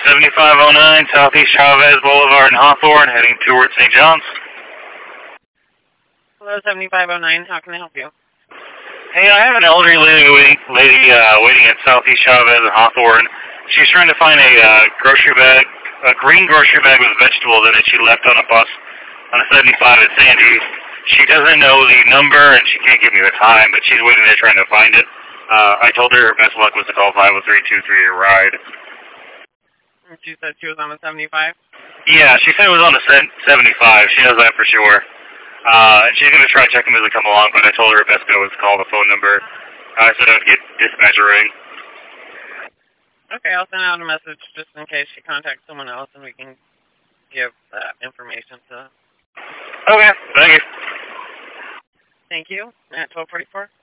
7509 Southeast Chavez Boulevard in Hawthorne, heading towards St. John's. Hello, 7509. How can I help you? Hey, I have an elderly lady waiting at Southeast Chavez in Hawthorne. She's trying to find a grocery bag, a green grocery bag with vegetables in it she left on a bus on a 75 at Sandy. She doesn't know the number and she can't give me the time, but she's waiting there trying to find it. I told her best luck was to call 503-238-RIDE. She said she was on a 75? Yeah, she said it was on a 75. She knows that for sure. She's going to try checking as I come along, but I told her her best bet was to call the phone number. I said I'd get dispatch a ring. Okay, I'll send out a message just in case she contacts someone else and we can give that information to... Okay, thank you. Thank you. At 1244.